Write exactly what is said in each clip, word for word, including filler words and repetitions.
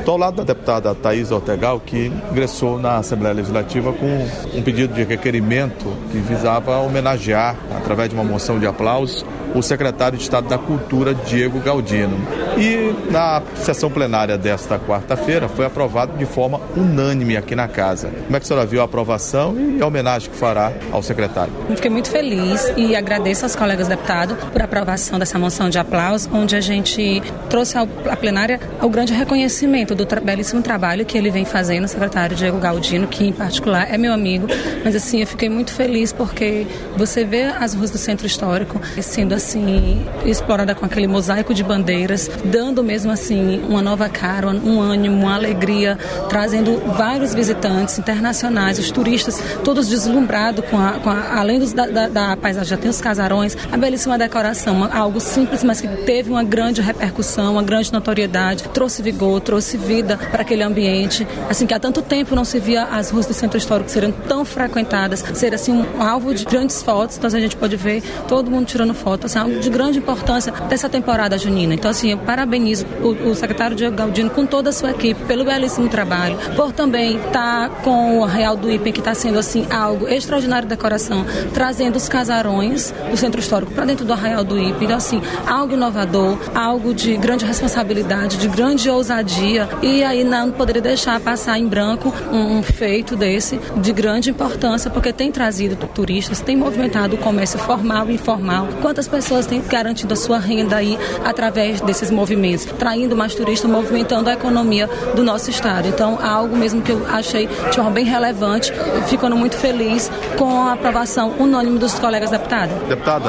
Estou ao lado da deputada Thaís Ortegal, que ingressou na Assembleia Legislativa com um pedido de requerimento que visava homenagear, através de uma moção de aplausos, o secretário de Estado da Cultura, Diego Galdino. E na sessão plenária desta quarta-feira foi aprovado de forma unânime aqui na casa. Como é que a senhora viu a aprovação e a homenagem que fará ao secretário? Eu fiquei muito feliz e agradeço aos colegas deputados por aprovação dessa moção de aplausos, onde a gente trouxe à plenária o grande reconhecimento do tra- belíssimo trabalho que ele vem fazendo, o secretário Diego Galdino, que em particular é meu amigo, mas assim, eu fiquei muito feliz porque você vê as ruas do Centro Histórico sendo assim, explorada com aquele mosaico de bandeiras, dando mesmo assim uma nova cara, um ânimo, uma alegria, trazendo vários visitantes internacionais, os turistas, todos deslumbrados com a, com a além dos, da, da, da paisagem, já tem os casarões, a belíssima decoração, algo simples, mas que teve uma grande repercussão, uma grande notoriedade, trouxe vigor, trouxe vida para aquele ambiente, assim que há tanto tempo não se via as ruas do Centro Histórico serem tão frequentadas, ser assim um alvo de grandes fotos, então a gente pode ver todo mundo tirando foto, assim, algo de grande importância dessa temporada junina. Então assim, eu parabenizo o, o secretário Diego Galdino com toda a sua equipe pelo belíssimo trabalho, por também estar com o Arraial do Ipê, que está sendo assim algo extraordinário de decoração, trazendo os casarões do Centro Histórico para dentro do Arraial do Ipê. Então assim, algo inovador, algo de grande responsabilidade, de grande ousadia, e aí não poderia deixar passar em branco um, um feito desse de grande importância, porque tem trazido turistas, tem movimentado o comércio formal e informal. Quantas pessoas têm garantido a sua renda aí através desses movimentos, traindo mais turistas, movimentando a economia do nosso estado. Então, algo mesmo que eu achei de forma bem relevante, ficando muito feliz com a aprovação unânime dos colegas deputados. Deputada,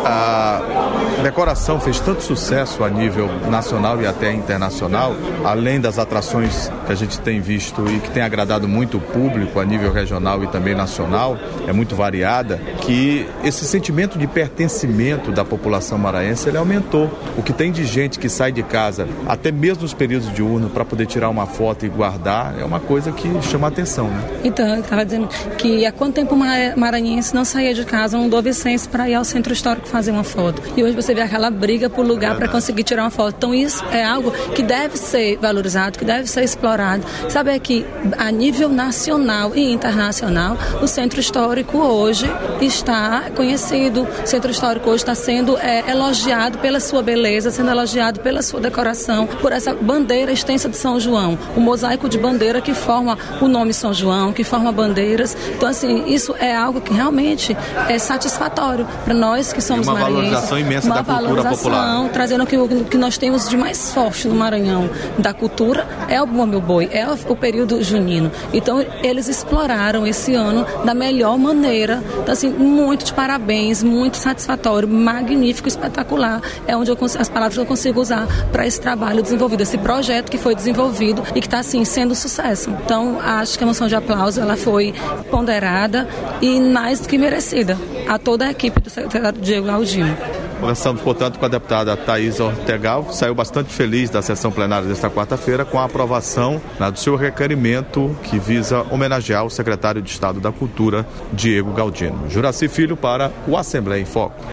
a decoração fez tanto sucesso a nível nacional e até internacional, além das atrações que a gente tem visto e que tem agradado muito o público a nível regional e também nacional, é muito variada, que esse sentimento de pertencimento da população maranhense, ele aumentou. O que tem de gente que sai de casa, até mesmo nos períodos diurnos, para poder tirar uma foto e guardar, é uma coisa que chama a atenção, né? Então, eu estava dizendo que há quanto tempo o maranhense não saía de casa, um dovicense, para ir ao Centro Histórico fazer uma foto. E hoje você vê aquela briga por lugar para conseguir tirar uma foto. Então, isso é algo que deve ser valorizado, que deve ser explorado. Sabe que a nível nacional e internacional, o Centro Histórico hoje está conhecido. O Centro Histórico hoje está sendo é, elogiado pela sua beleza, sendo elogiado pela sua decoração, por essa bandeira extensa de São João, o mosaico de bandeira que forma o nome São João, que forma bandeiras. Então, assim, isso é algo que realmente é satisfatório para nós que somos uma maranhenses. Uma valorização imensa uma da cultura popular. Trazendo o que, o que nós temos de mais forte no Maranhão da cultura é o Bumba Meu Boi, é o, o período junino. Então, eles exploraram esse ano da melhor maneira. Então, assim, muito de parabéns, muito satisfatório, magnífico, espetacular. É onde eu, as palavras que eu consigo usar para esse trabalho desenvolvido, esse projeto que foi desenvolvido e que está, assim, sendo sucesso. Então, acho que a moção de aplauso, ela foi ponderada e mais do que merecida a toda a equipe do secretário Diego Galdino. Conversamos, portanto, com a deputada Thaís Ortegal, que saiu bastante feliz da sessão plenária desta quarta-feira com a aprovação, né, do seu requerimento que visa homenagear o secretário de Estado da Cultura, Diego Galdino. Juraci Filho para o Assembleia em Foco.